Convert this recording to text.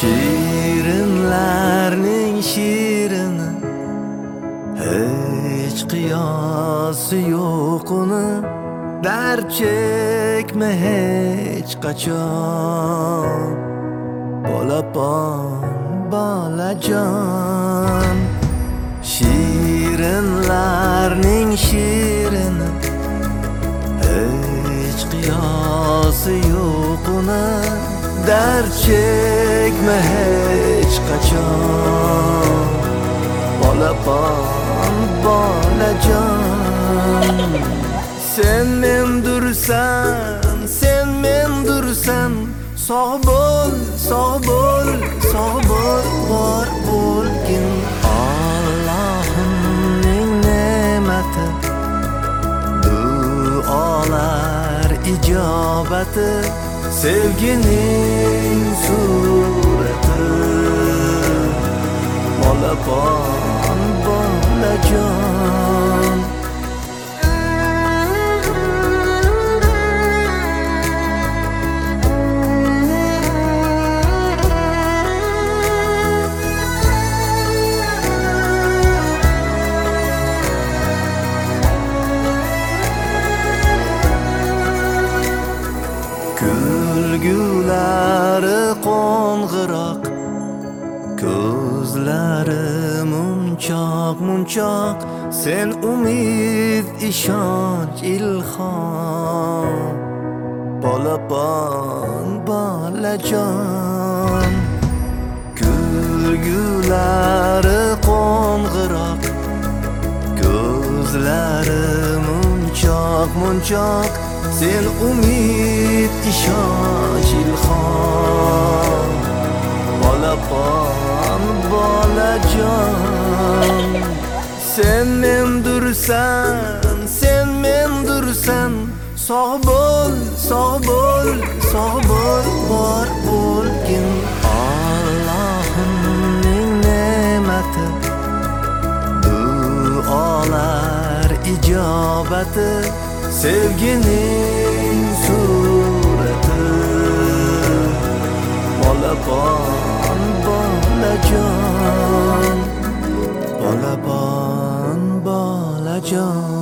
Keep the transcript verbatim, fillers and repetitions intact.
Shirinlarning shirini, hech qiyosi yo'q uni. Dard chekma hech qachon, bolapon bolajon. Shirinlarning shirini, hech qiyosi yo'q uni. Dard chekma hech qachon, bolapon bolajon. Sen mendursan, sen mendursan, sog' bo'l, sog' bo'l, sog' bo'l, bor bo'lgin. Allohning ne'mati, duolar ijobati, sevgining surati, bolapon bolajon. Kulgulari qo'ng'iroq, ko'zlari munchoq munchoq. Sen umid, ishonch, ilhom, bolapon bolajon. Kulgulari qo'ng'iroq, ko'zlari munchoq munchoq. Sen umid, ishonch, ilhom, bolapon bolajon. Sen mendursan, sen mendursan, sog' bo'l, sog' bo'l, sog' bo'l, bor bo'lgin. Allohning ne'mati, duolar ijobati, sevgining surati, bolapon bolajon, bolapon bolajon.